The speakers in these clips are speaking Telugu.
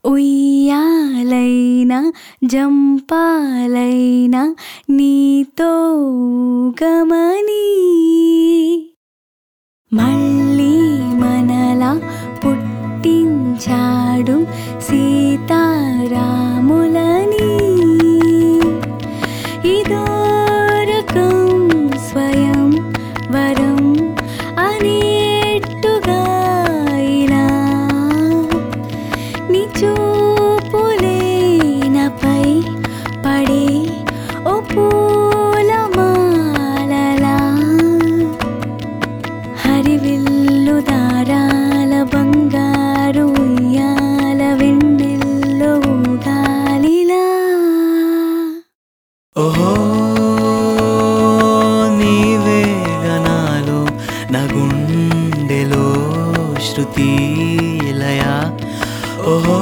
ఉయ్యాలైనా జంపాలైనా నీతో గమని మళ్ళీ మనలా పుట్టించాడు సీతారాములని ఇదో రకం స్వయం వరం అనేట్టుగా ఇలా నీ చూపులే నాపై పడే ఓ పూలమాలలా హరివిల్లు దారాల బంగారు ఉయ్యాల వెన్నెల్లో ఊగాలిలా ఓహో నీవే గనాలు నా గుండెలో శృతి లయ ఓహో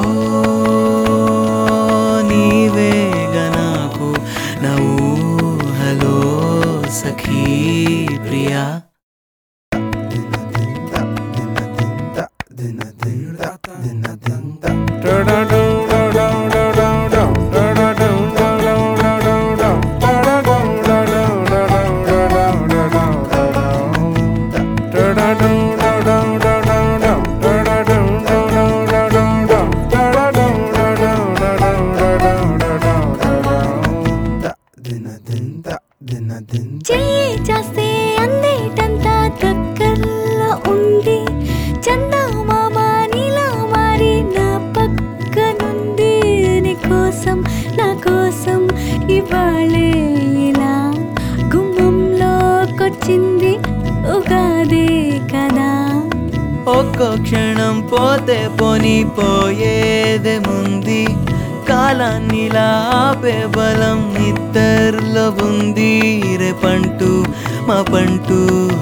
నీవే గనాకు నా ఊహలో సఖీ ప్రియా చెయ్యి చేస్తే అందేటంతా దగ్గరలో ఉంది చందమామ నీలా మారి నా పక్కనుంది నీ కోసం నా కోసం ఇవాళే ఇలా గుమ్మంలోకొచ్చింది ఉగాదే కదా ఒక్కో క్షణం పోతే పోని పోయేదేముంది కాలాన్నిలా ఆపే బలం ఇద్దరిలో ఉంది రేపంటూ మా పంటూ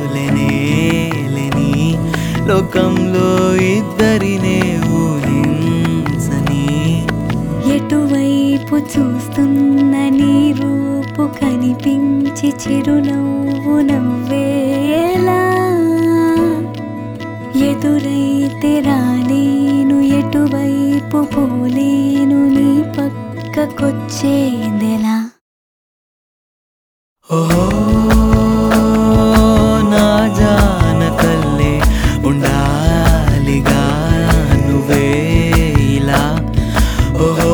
లేని లోకంలో ఇద్దరినే ఊహించని ఎటువైపు చూస్తున్న నీ రూపు కనిపించి చిరునవ్వు నవ్వేలా ఎదురైతే రాలేను ఎటువైపు పోలేను నీ పక్కకొచ్చేదెలా ఓహో నా జానకల్లే ఉండాలిగా నువ్వే ఇలా ఓహో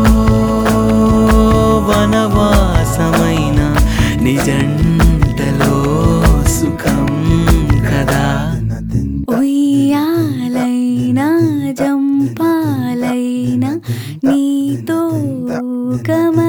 వనవాసమైన నిజంటలో సుఖం కదా ఉయ్యాలైనా జంపాలైనా నీతో గమ